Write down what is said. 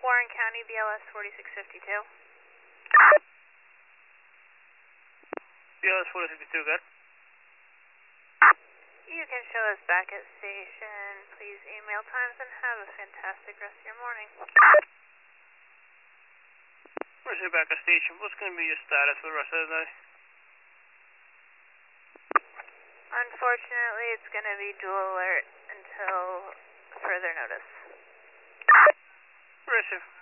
Warren County, BLS 4652. BLS 4652, good. You can show us back at station. Please email times and have a fantastic rest of your morning. We're here back at station. What's going to be your status for the rest of the day? Unfortunately, it's going to be dual alert until further notice. Where is it?